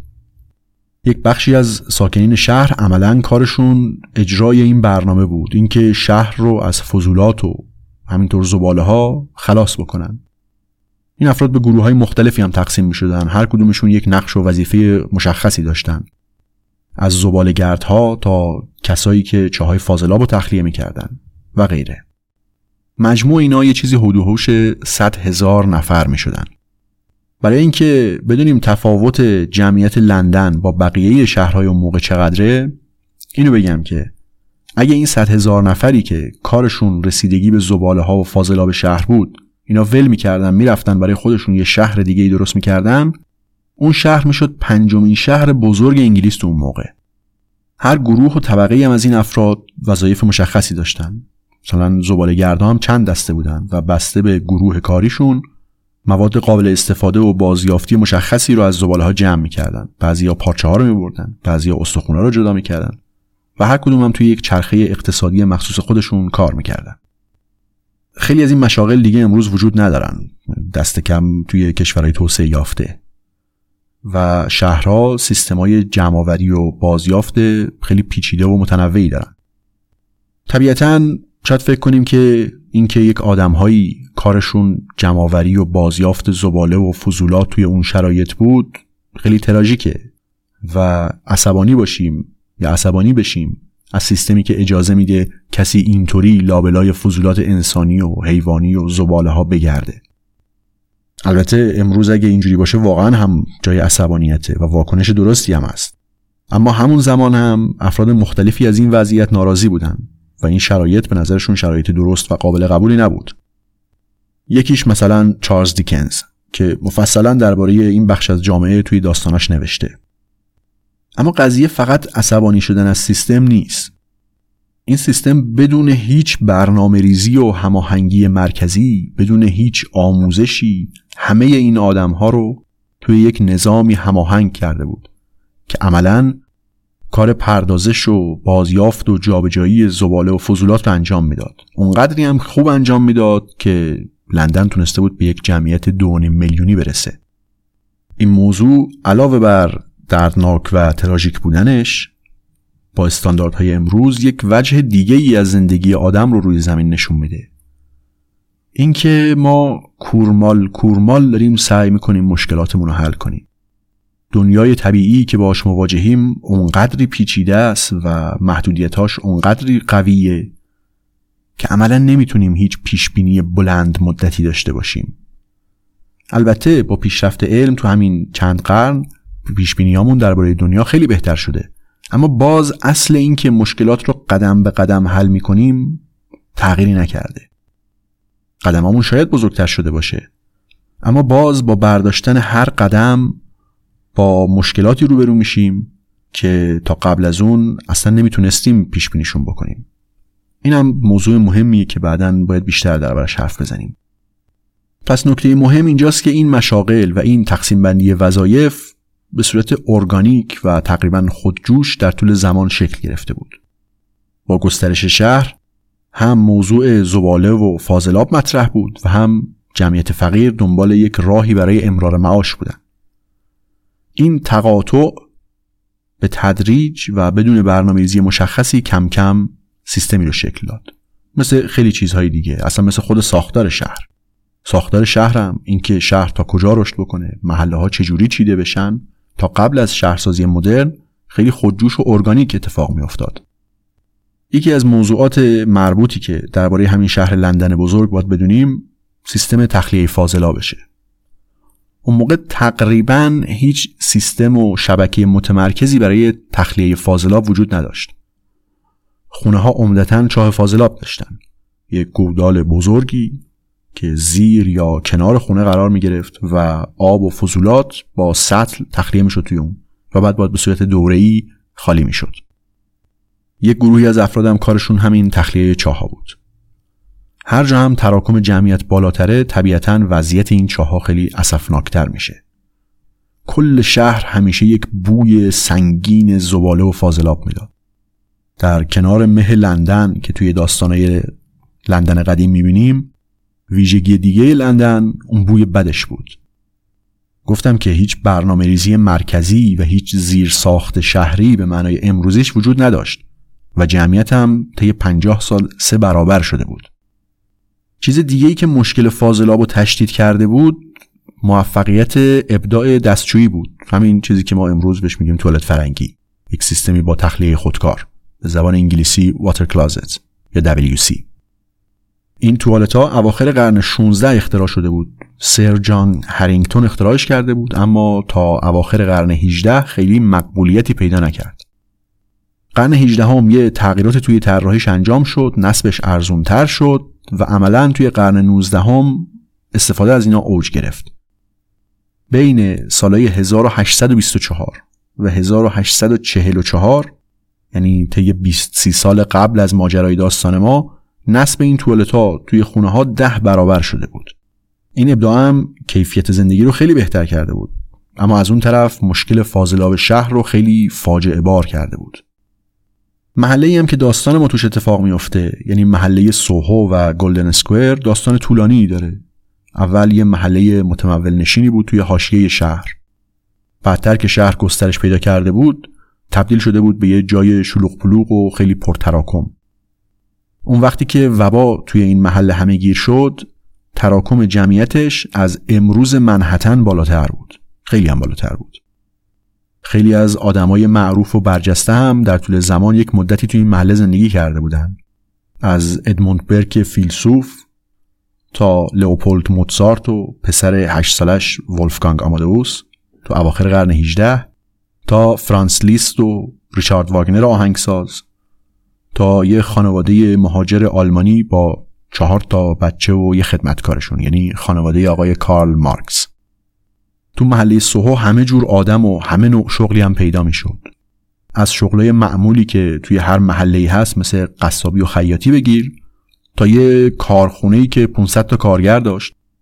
یک بخشی از ساکنین شهر عملاً کارشون اجرای این برنامه بود، اینکه شهر رو از فضولات و همینطور زباله ها خلاص بکنن. این افراد به گروه‌های مختلفی هم تقسیم می‌شدن، هر کدومشون یک نقش و وظیفه مشخصی داشتن. از زباله‌گردها تا کسایی که چاهای فاضلاب رو تخلیه می‌کردن و غیره. مجموع اینا یه چیزی حدود و حوش 100,000 نفر می‌شدن. برای اینکه بدونیم تفاوت جمعیت لندن با بقیه شهرهای اون موقع چقدره، اینو بگم که اگه این 100,000 نفری که کارشون رسیدگی به زباله‌ها و فاضلاب شهر بود اینا ول می‌کردن میرفتن برای خودشون یه شهر دیگه‌ای درست می‌کردن، اون شهر میشد 5مین شهر بزرگ انگلیس تو اون موقع. هر گروه و طبقه‌ای هم از این افراد وظایف مشخصی داشتن. مثلا زباله‌گردها هم چند دسته بودن و بسته به گروه کاریشون مواد قابل استفاده و بازیافتی مشخصی رو از زباله‌ها جمع می‌کردن. بعضیا پارچه‌ها رو می‌بردن، بعضیا استخوان‌ها رو جدا می‌کردن و هر کدوم هم توی یک چرخه اقتصادی مخصوص خودشون کار می‌کردن. خیلی از این مشاغل دیگه امروز وجود ندارن، دست کم توی کشورهای توسعه یافته. و شهرها سیستم‌های جمع‌آوری و بازیافت خیلی پیچیده و متنوعی دارن. طبیعتاً شاید فکر کنیم که اینکه یک آدم‌هایی کارشون جمع‌آوری و بازیافت زباله و فضولات توی اون شرایط بود خیلی تراژیکه و عصبانی بشیم از سیستمی که اجازه میده کسی اینطوری لابلای فضولات انسانی و حیوانی و زباله‌ها بگرده. البته امروز اگه اینجوری باشه واقعا هم جای عصبانیته و واکنش درستی هم هست. اما همون زمان هم افراد مختلفی از این وضعیت ناراضی بودن و این شرایط به نظرشون شرایط درست و قابل قبولی نبود. یکیش مثلا چارلز دیکنز که مفصلا درباره این بخش از جامعه توی داستاناش نوشته. اما قضیه فقط عصبانی شدن از سیستم نیست. این سیستم بدون هیچ برنامه‌ریزی و هماهنگی مرکزی، بدون هیچ آموزشی همه این آدم‌ها رو توی یک نظامی هماهنگ کرده بود که عملاً کار پردازش و بازیافت و جابجایی زباله و فضولات رو انجام میداد. اونقدری هم خوب انجام میداد که لندن تونسته بود به یک جمعیت 2.5 میلیونی برسه. این موضوع علاوه بر دردناک و تراژیک بودنش با استانداردهای امروز یک وجه دیگه ای از زندگی آدم رو روی زمین نشون میده. اینکه ما کورمال داریم سعی میکنیم مشکلاتمون رو حل کنیم. دنیای طبیعی که باهاش مواجهیم اونقدری پیچیده است و محدودیتاش اونقدری قویه که عملا نمیتونیم هیچ پیشبینی بلند مدتی داشته باشیم. البته با پیشرفت علم تو همین چند قرن پیشبینیامون درباره دنیا خیلی بهتر شده، اما باز اصل این که مشکلات رو قدم به قدم حل میکنیم تغییری نکرده. قدمامون شاید بزرگتر شده باشه، اما باز با برداشتن هر قدم با مشکلاتی روبرو میشیم که تا قبل از اون اصلا نمیتونستیم پیش بینیشون بکنیم. این هم موضوع مهمیه که بعداً باید بیشتر دربارش حرف بزنیم. پس نکته مهم اینجاست که این مشاغل و این تقسیم بندی وظایف به صورت ارگانیک و تقریباً خودجوش در طول زمان شکل گرفته بود. با گسترش شهر هم موضوع زباله و فاضلاب مطرح بود و هم جمعیت فقیر دنبال یک راهی برای امرار معاش بودن. این تقاطع به تدریج و بدون برنامه‌ریزی مشخصی کم کم سیستمی رو شکل داد. مثل خیلی چیزهای دیگه، اصلا مثل خود ساختار شهر. ساختار شهر هم اینکه شهر تا کجا رشد بکنه، محله ها چجوری چیده بشن، تا قبل از شهرسازی مدرن خیلی خودجوش و ارگانیک اتفاق می افتاد. یکی از موضوعات مربوطی که درباره همین شهر لندن بزرگ باید بدونیم سیستم تخلیه فاضلابشه. اون موقع تقریباً هیچ سیستم و شبکه متمرکزی برای تخلیه فاضلاب وجود نداشت. خونه ها عمدتاً چاه فاضلاب داشتن. یک گودال بزرگی که زیر یا کنار خونه قرار می گرفت و آب و فضولات با سطل تخلیه می شد توی اون و بعد باید به صورت دوره‌ای خالی می شد. یک گروهی از افراد هم کارشون همین تخلیه چاه ها بود. هر جا هم تراکم جمعیت بالاتره طبیعتاً وضعیت این چاه ها خیلی اسفناکتر میشه. کل شهر همیشه یک بوی سنگین زباله و فاضلاب میداد. در کنار مه لندن که توی داستانای لندن قدیم میبینیم، ویژگی دیگه لندن اون بوی بدش بود. گفتم که هیچ برنامه ریزی مرکزی و هیچ زیر ساخت شهری به معنای امروزیش وجود نداشت و جمعیت هم طی 50 سال 3 برابر شده بود. چیز دیگه‌ای که مشکل فاضلاب رو تشدید کرده بود موفقیت ابداع دستشویی بود. همین چیزی که ما امروز بهش میگیم توالت فرنگی، یک سیستمی با تخلیه خودکار، به زبان انگلیسی واتر کلازت یا WC. این توالت‌ها اواخر قرن 16 اختراع شده بود. سر جان هرینگتون اختراعش کرده بود، اما تا اواخر قرن 18 خیلی مقبولیتی پیدا نکرد. قرن 18 هم یه تغییرات توی طراحیش انجام شد، نصبش ارزونتر شد و عملاً توی قرن 19 هم استفاده از اینا اوج گرفت. بین سالهای 1824 و 1844 یعنی طی 20-30 سال قبل از ماجرای داستان ما نصب این توالت‌ها توی خونه‌ها 10 برابر شده بود. این ابداع هم کیفیت زندگی رو خیلی بهتر کرده بود، اما از اون طرف مشکل فاضلاب شهر رو خیلی فاجعه بار کرده بود. محله‌ای هم که داستان ما توش اتفاق میفته، یعنی محله سوهو و گلدن اسکوئر، داستان طولانی داره. اول یه محله متمول نشینی بود توی حاشیه شهر. بعدتر که شهر گسترش پیدا کرده بود، تبدیل شده بود به یه جای شلوغ پلوغ و خیلی پرتراکم. اون وقتی که وبا توی این محله همه‌گیر شد، تراکم جمعیتش از امروز منهتن بالاتر بود. خیلی هم بالاتر بود. خیلی از آدمای معروف و برجسته هم در طول زمان یک مدتی توی این محله زندگی کرده بودن. از ادموند برک فیلسوف تا لئوپولد موزارت و پسر 8 سالش ولفگانگ آمادئوس تو اواخر قرن 18 تا فرانس لیست و ریچارد واگنر آهنگساز تا یه خانواده مهاجر آلمانی با 4 تا بچه و یه خدمتکارشون، یعنی خانواده آقای کارل مارکس. تو محله سوهو همه جور آدم و همه نوع شغلی هم پیدا می شد. از شغلای معمولی که توی هر محله‌ای هست مثل قصابی و خیاطی بگیر تا یه کارخونه‌ای که 500 تا کارگر داشت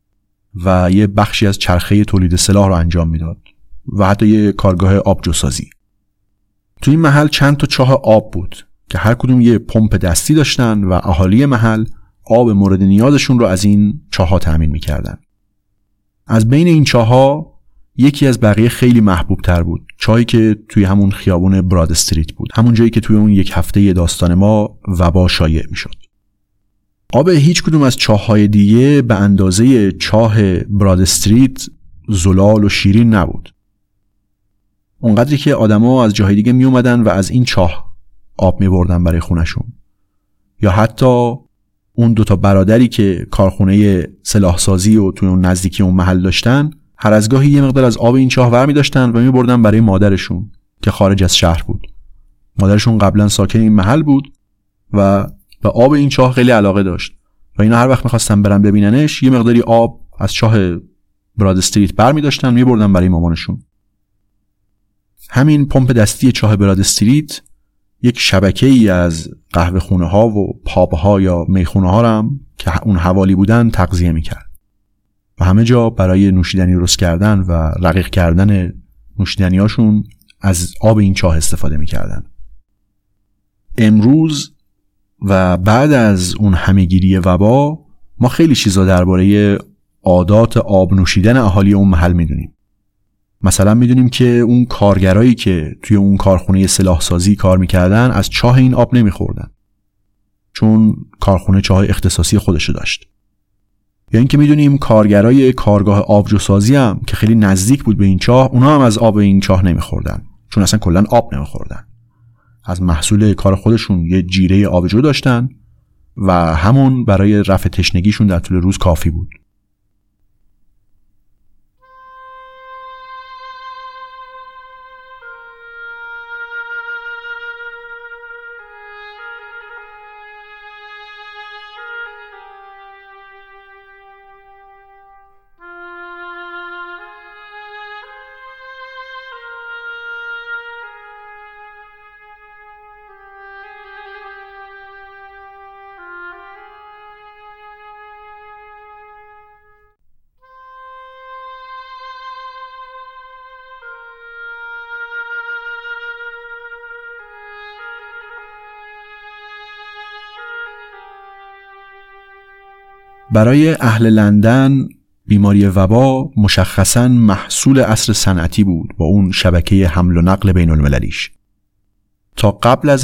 و یه بخشی از چرخه تولید سلاح رو انجام میداد و حتی یه کارگاه آبجوسازی. تو این محل چند تا چاه آب بود که هر کدوم یه پمپ دستی داشتن و اهالی محل آب مورد نیازشون رو از این چاه‌ها تامین می‌کردن. از بین این چاه‌ها یکی از بقیه خیلی محبوب تر بود، چاهی که توی همون خیابون براد استریت بود، همون جایی که توی اون یک هفته داستان ما وبا شایع می‌شد. آب هیچ کدوم از چاه‌های دیگه به اندازه چاه براد استریت زلال و شیرین نبود. اونقدری که آدما از جاهای دیگه می اومدن و از این چاه آب می بردن برای خونشون. یا حتی اون دوتا برادری که کارخونه سلاحسازی و توی اون نزدیکی اون محل داشتن، هر از گاهی یه مقدار از آب این چاه ور می داشتن و می بردن برای مادرشون که خارج از شهر بود. مادرشون قبلا ساکن این محل بود و به آب این چاه خیلی علاقه داشت و اینا هر وقت می‌خواستن برن ببیننش یه مقداری آب از چاه براد استریت بر می داشتن می بردن برای مامانشون. همین پمپ دستی چاه براد استریت یک شبکه‌ای از قهوه خونه ها و پاب ها یا میخونه ها هم که اون حوالی بودن تغذیه میکرد و همه جا برای نوشیدنی درست کردن و رقیق کردن نوشیدنی هاشون از آب این چاه استفاده میکردن. امروز و بعد از اون همه‌گیری وبا ما خیلی چیزا درباره عادات آب نوشیدن اهالی اون محل میدونیم. مثلا میدونیم که اون کارگرایی که توی اون کارخونه سلاحسازی کار میکردن از چاه این آب نمیخوردن، چون کارخونه چاه اختصاصی خودشو داشت. یا اینکه میدونیم کارگرای کارگاه آبجوسازی هم که خیلی نزدیک بود به این چاه، اونا هم از آب این چاه نمیخوردن، چون اصلا کلا آب نمیخوردن. از محصول کار خودشون یه جیره آبجو داشتن و همون برای رفع تشنگیشون در طول روز کافی بود. برای اهل لندن بیماری وبا مشخصاً محصول عصر صنعتی بود با اون شبکه حمل و نقل بین المللیش. تا قبل از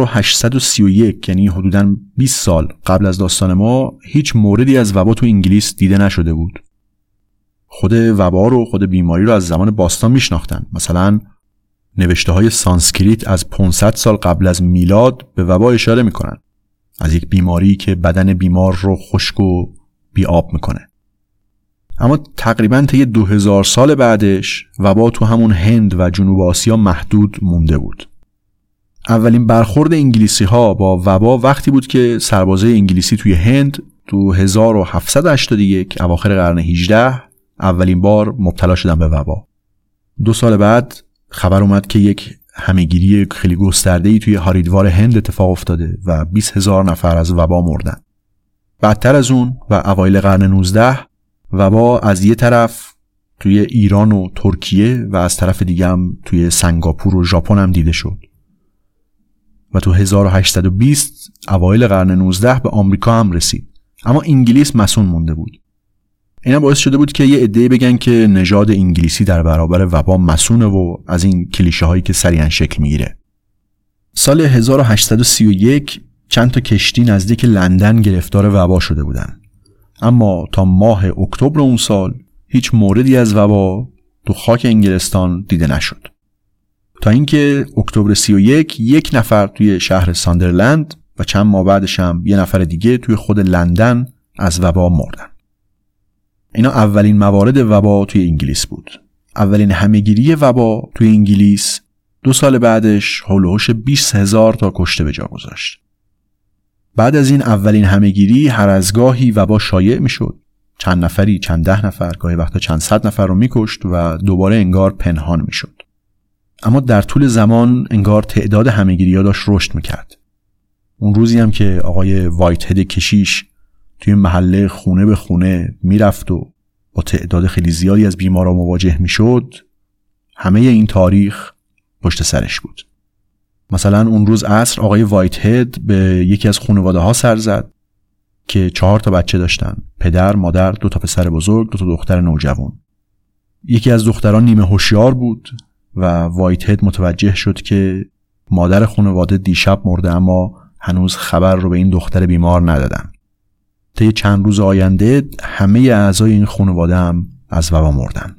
1831 یعنی حدوداً 20 سال قبل از داستان ما هیچ موردی از وبا تو انگلیس دیده نشده بود. خود وبا رو، خود بیماری رو از زمان باستان میشناختن. مثلا نوشته های سانسکریت از 500 سال قبل از میلاد به وبا اشاره میکنن، از یک بیماری که بدن بیمار رو خشک و بی آب میکنه. اما تقریباً طی 2000 سال بعدش وبا تو همون هند و جنوب آسیا محدود مونده بود. اولین برخورد انگلیسی ها با وبا وقتی بود که سربازای انگلیسی توی هند تو 1781 اواخر قرن 18 اولین بار مبتلا شدن به وبا. 2 سال بعد خبر اومد که یک همه‌گیری خیلی گسترده‌ای توی هاریدوار هند اتفاق افتاده و 20,000 نفر از وبا مردن. بعدتر از اون و اوایل قرن 19 وبا از یه طرف توی ایران و ترکیه و از طرف دیگه هم توی سنگاپور و ژاپن هم دیده شد و تو 1820 اوایل قرن 19 به آمریکا هم رسید. اما انگلیس مصون مونده بود. اینا باعث شده بود که یه عده‌ای بگن که نژاد انگلیسی در برابر وبا مصونه و از این کلیشه هایی که سریعا شکل میگیره. سال 1831 چند تا کشتی نزدیک لندن گرفتار وبا شده بودن، اما تا ماه اکتبر اون سال هیچ موردی از وبا تو خاک انگلستان دیده نشد، تا اینکه اکتبر 31 یک نفر توی شهر ساندرلند و چند ماه بعدش هم یه نفر دیگه توی خود لندن از وبا مردن. اینا اولین موارد وبا توی انگلیس بود. اولین همه‌گیری وبا توی انگلیس 2 سال بعدش هولوش 20,000 تا کشته به جا گذاشت. بعد از این اولین همه‌گیری هر از گاهی وبا شایع میشد. چند نفری، چند 10 نفر، گاهی وقتا چند 100 نفر رو میکشت و دوباره انگار پنهان میشد. اما در طول زمان انگار تعداد همه‌گیری‌ها داشت رشد میکرد. اون روزی هم که آقای وایت هد کشیش توی محله خونه به خونه میرفت و با تعداد خیلی زیادی از بیمارا مواجه میشد، همه این تاریخ پشت سرش بود. مثلا اون روز عصر آقای وایت هد به یکی از خانواده ها سر زد که 4 بچه داشتن، پدر، مادر، 2 پسر بزرگ، 2 دختر نوجوان. یکی از دختران نیمه هوشیار بود و وایت هد متوجه شد که مادر خانواده دیشب مرده، اما هنوز خبر رو به این دختر بیمار ندادن. طی چند روز آینده همه اعضای این خانواده هم از وبا مردن.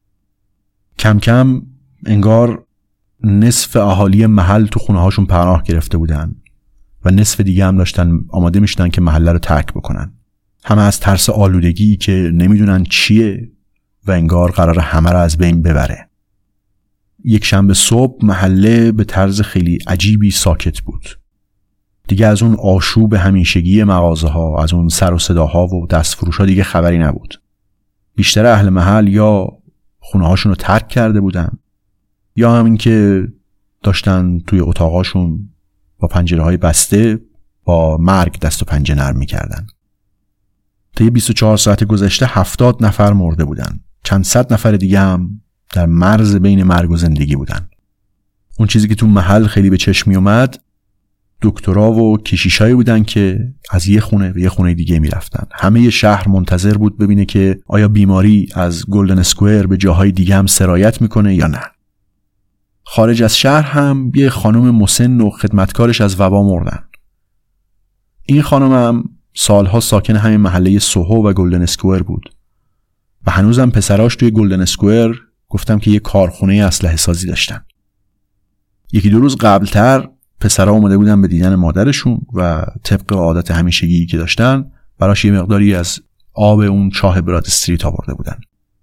کم کم انگار نصف اهالی محل تو خونه هاشون پناه گرفته بودن و نصف دیگه هم داشتن آماده میشدن که محله رو ترک بکنن. همه از ترس آلودگی که نمیدونن چیه و انگار قرار همه رو از بین ببره. یک شنبه صبح محله به طرز خیلی عجیبی ساکت بود. دیگه از اون آشوب همیشگی مغازه ها، از اون سر و صداها و دستفروش ها دیگه خبری نبود. بیشتر اهل محل یا خونه هاشون رو ترک کرده بودن یا همین که داشتن توی اتاقاشون با پنجره های بسته با مرگ دست و پنجه نرم می‌کردن. طی 24 ساعت گذشته 70 نفر مرده بودن. چند صد نفر دیگه هم در مرز بین مرگ و زندگی بودن. اون چیزی که تو محل خیلی به چشم می اومد دکترها و کشیشایی بودن که از یه خونه به یه خونه دیگه می رفتن. همه شهر منتظر بود ببینه که آیا بیماری از گلدن اسکوئر به جاهای دیگه هم سرایت میکنه یا نه. خارج از شهر هم یه خانم مسن و خدمتکارش از وبا مردن. این خانم هم سالها ساکن همین محله سوهو و گلدن اسکوئر بود و هنوزم پسراش توی گلدن اسکوئر گفتم که یه کارخونه اسلحه سازی داشتن. 1-2 روز قبلتر پسرها اومده بودن به دیدن مادرشون و طبق عادت همیشگی که داشتن براش یه مقداری از آب اون چاه براد استریت آورده بودن.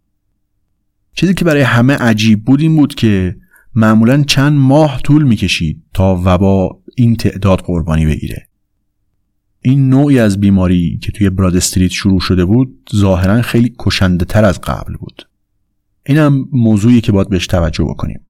چیزی که برای همه عجیب بود این بود که معمولاً چند ماه طول میکشید تا وبا این تعداد قربانی بگیره. این نوعی از بیماری که توی براد استریت شروع شده بود ظاهراً خیلی کشنده تر از قبل بود. اینم موضوعی که باید بهش توجه بکنیم.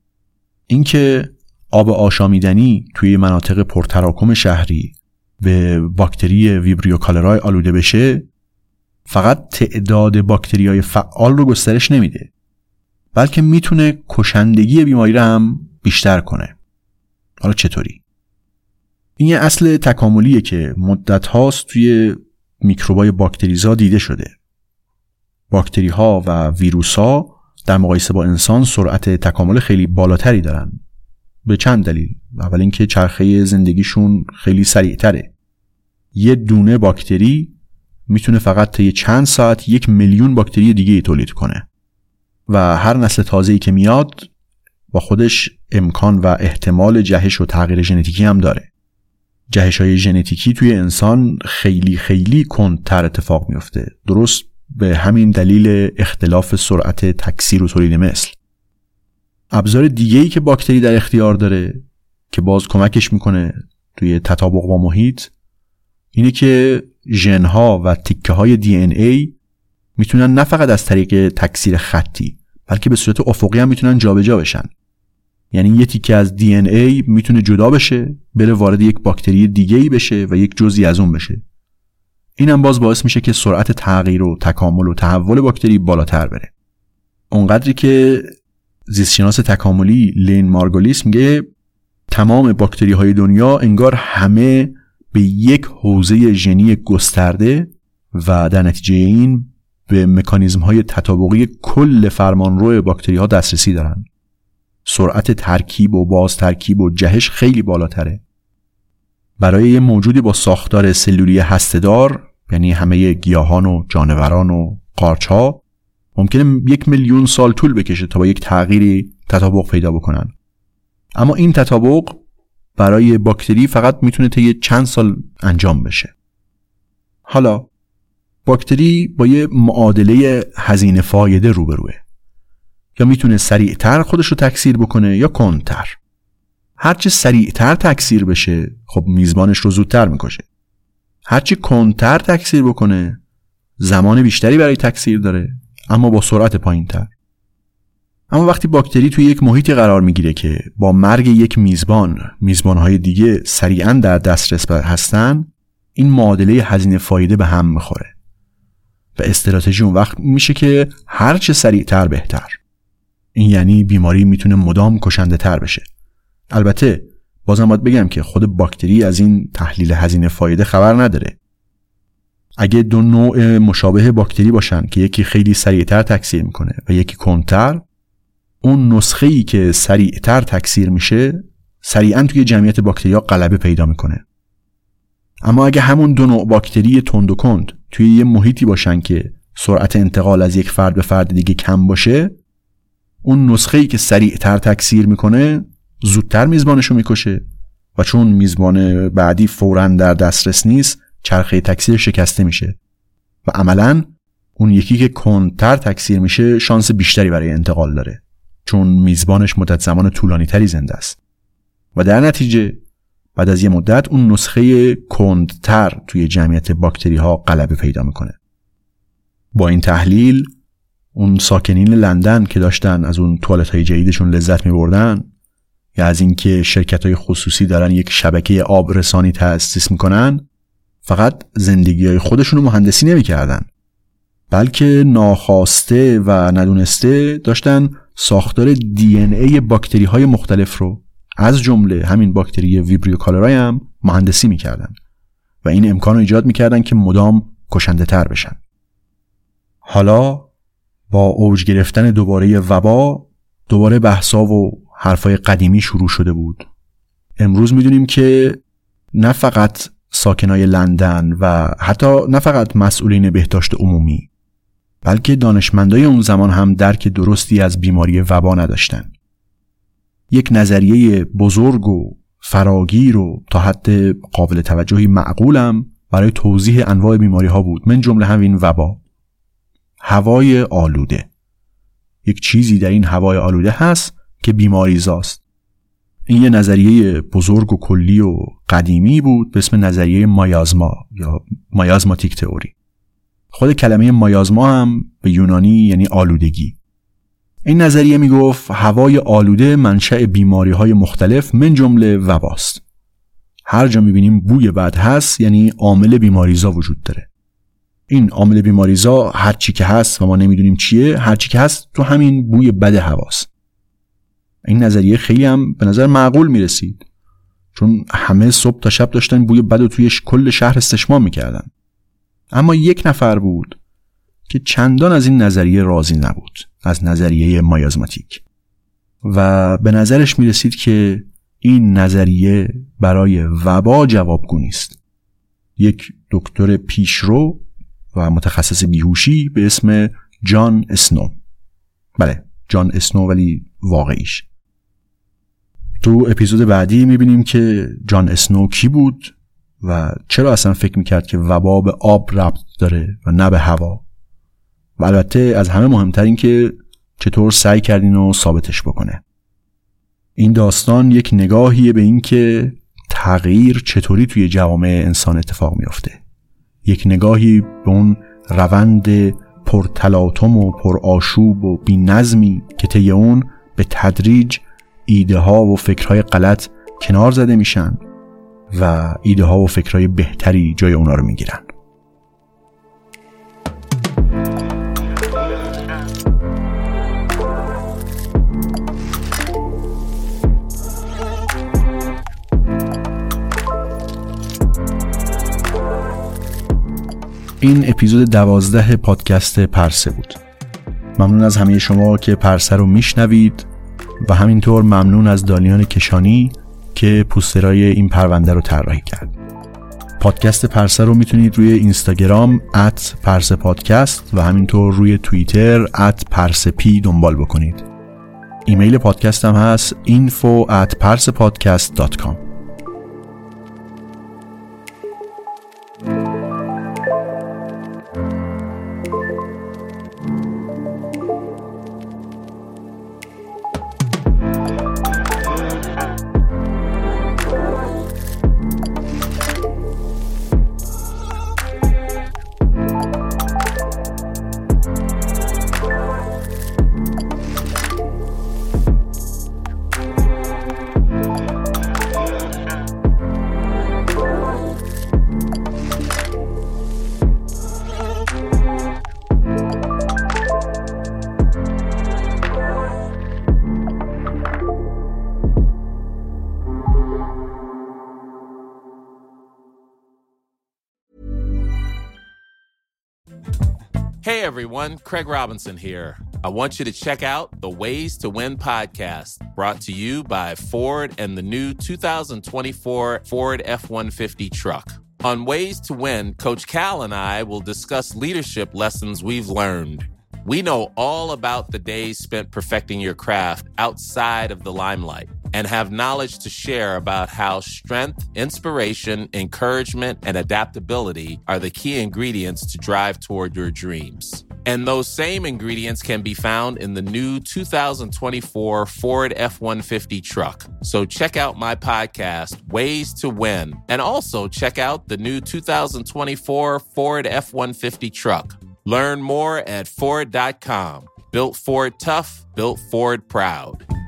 اینکه آب آشامیدنی توی مناطق پرتراکم شهری به باکتری ویبریو کالرای آلوده بشه فقط تعداد باکتریای فعال رو گسترش نمیده، بلکه میتونه کشندگی بیماری رو هم بیشتر کنه. حالا چطوری؟ این یه اصل تکاملیه که مدت هاست توی میکروبای باکتریزا دیده شده. باکتری ها و ویروس ها در مقایسه با انسان سرعت تکامل خیلی بالاتری دارن. به چند دلیل. اول اینکه چرخه زندگیشون خیلی سریعتره. یه دونه باکتری میتونه فقط طی چند ساعت 1 میلیون باکتری دیگه تولید کنه و هر نسل تازه‌ای که میاد با خودش امکان و احتمال جهش و تغییر ژنتیکی هم داره. جهش‌های ژنتیکی توی انسان خیلی خیلی کندتر اتفاق میفته، درست به همین دلیل اختلاف سرعت تکثیر و تولید مثل. ابزار دیگه‌ای که باکتری در اختیار داره که باز کمکش میکنه توی تطابق با محیط اینه که ژن‌ها و تیکه‌های DNA میتونن نه فقط از طریق تکثیر خطی بلکه به صورت افقی هم میتونن جابجا بشن. یعنی یه تیکه از DNA میتونه جدا بشه، بره وارد یک باکتری دیگه‌ای بشه و یک جزئی از اون بشه. اینم باز باعث میشه که سرعت تغییر و تکامل و تحول باکتری بالاتر بره. اونقدری که زیستشناس تکاملی لین مارگولیس میگه تمام باکتری های دنیا انگار همه به یک حوزه ژنی گسترده و در نتیجه این به مکانیزم های تطابقی کل فرمانرو باکتری ها دسترسی دارن. سرعت ترکیب و باز ترکیب و جهش خیلی بالاتره. برای یه موجودی با ساختار سلولی هسته‌دار، یعنی همه گیاهان و جانوران و قارچ‌ها، ممکنه 1 میلیون سال طول بکشه تا با یک تغییری تطابق پیدا بکنن. اما این تطابق برای باکتری فقط میتونه طی چند سال انجام بشه. حالا باکتری با یه معادله هزینه فایده روبروه. یا میتونه سریعتر خودش رو تکثیر بکنه یا کندتر. هرچی سریعتر تکثیر بشه خب میزبانش رو زودتر میکشه. هرچی کندتر تکثیر بکنه زمان بیشتری برای تکثیر داره اما با سرعت پایین‌تر. اما وقتی باکتری توی یک محیطی قرار میگیره که با مرگ یک میزبانهای دیگه سریعاً در دسترس هستن، این معادله هزینه فایده به هم میخوره. و استراتژی اون وقت میشه که هر چه سریعتر بهتر. این یعنی بیماری میتونه مدام کشنده تر بشه. البته بازم باید بگم که خود باکتری از این تحلیل هزینه فایده خبر نداره. اگه دو نوع مشابه باکتری باشن که یکی خیلی سریعتر تکثیر میکنه و یکی کندتر، اون نسخه‌ای که سریعتر تکثیر میشه سریعاً توی جمعیت باکتریا غلبه پیدا میکنه. اما اگه همون دو نوع باکتری تند و کند توی یه محیطی باشن که سرعت انتقال از یک فرد به فرد دیگه کم باشه، اون نسخه‌ای که سریعتر تکثیر میکنه زودتر میزبانشو میکشه و چون میزبان بعدی فوراً در دسترس نیست، چرخه تکثیر شکسته میشه و عملاً اون یکی که کندتر تکثیر میشه شانس بیشتری برای انتقال داره، چون میزبانش مدت زمان طولانی تری زنده است و در نتیجه بعد از یه مدت اون نسخه کندتر توی جمعیت باکتری ها غلبه پیدا میکنه. با این تحلیل اون ساکنین لندن که داشتن از اون توالت های جدیدشون لذت میبردن یا از اینکه شرکت های خصوصی دارن یک شبکه آب رسانی تأسیس میکنن، فقط زندگی های خودشون رو مهندسی نمیکردن، بلکه ناخواسته و ندونسته داشتن ساختار دی ان ای باکتری های مختلف رو از جمله همین باکتری ویبریو کالرای هم مهندسی میکردن و این امکان رو ایجاد میکردن که مدام کشنده تر بشن. حالا با اوج گرفتن دوباره وبا، دوباره بحثا و حرفای قدیمی شروع شده بود. امروز میدونیم که نه فقط ساکنای لندن و حتی نه فقط مسئولین بهداشت عمومی، بلکه دانشمندای اون زمان هم درک درستی از بیماری وبا نداشتن. یک نظریه بزرگ و فراگیر و تا حد قابل توجهی معقولم برای توضیح انواع بیماری ها بود، من جمله همین وبا. هوای آلوده. یک چیزی در این هوای آلوده هست که بیماریزاست. این یه نظریه بزرگ و کلی و قدیمی بود به اسم نظریه مایازما یا مایازماتیک تئوری. خود کلمه مایازما هم به یونانی یعنی آلودگی. این نظریه میگفت هوای آلوده منشأ بیماری‌های مختلف من جمله وباست. هر جا میبینیم بوی بد هست یعنی عامل بیماریزا وجود داره. این عامل بیماریزا هر چی که هست و ما نمیدونیم چیه، هر چی که هست تو همین بوی بد هواست. این نظریه خیلی هم به نظر معقول میرسید، چون همه صبح تا شب داشتن بوی بد و تویش کل شهر استشمام میکردن. اما یک نفر بود که چندان از این نظریه راضی نبود، از نظریه مایازماتیک، و به نظرش میرسید که این نظریه برای وبا جوابگو نیست. یک دکتر پیشرو و متخصص بیهوشی به اسم جان اسنو، بله جان اسنو ولی واقعیش. تو اپیزود بعدی میبینیم که جان اسنو کی بود و چرا اصلا فکر میکرد که وبا به آب ربط داره و نه به هوا، و البته از همه مهمتر این که چطور سعی کردین رو ثابتش بکنه. این داستان یک نگاهیه به این که تغییر چطوری توی جوامع انسان اتفاق میفته، یک نگاهی به اون روند پرتلاطم و پرآشوب و بی‌نظمی که طی اون به تدریج ایده ها و فکرهای غلط کنار زده میشن و ایده ها و فکرهای بهتری جای اونا رو میگیرن. این اپیزود 12 پادکست پرسه بود. ممنون از همه شما که پرسه رو میشنوید و همینطور ممنون از دالیان کشانی که پوسترای این پرونده رو طراحی کرد. پادکست پرسه رو میتونید روی اینستاگرام @پرسه‌پادکست و همینطور روی توییتر @پرسه‌پی دنبال بکنید. ایمیل پادکست هم هست info@persepodcast.com. Hey everyone, Craig Robinson here. I want you to check out the Ways to Win podcast, brought to you by Ford and the new 2024 Ford F-150 truck. On Ways to Win, Coach Cal and I will discuss leadership lessons we've learned. We know all about the days spent perfecting your craft outside of the limelight and have knowledge to share about how strength, inspiration, encouragement, and adaptability are the key ingredients to drive toward your dreams. And those same ingredients can be found in the new 2024 Ford F-150 truck. So check out my podcast, Ways to Win, and also check out the new 2024 Ford F-150 truck. Learn more at Ford.com. Built Ford tough, built Ford proud.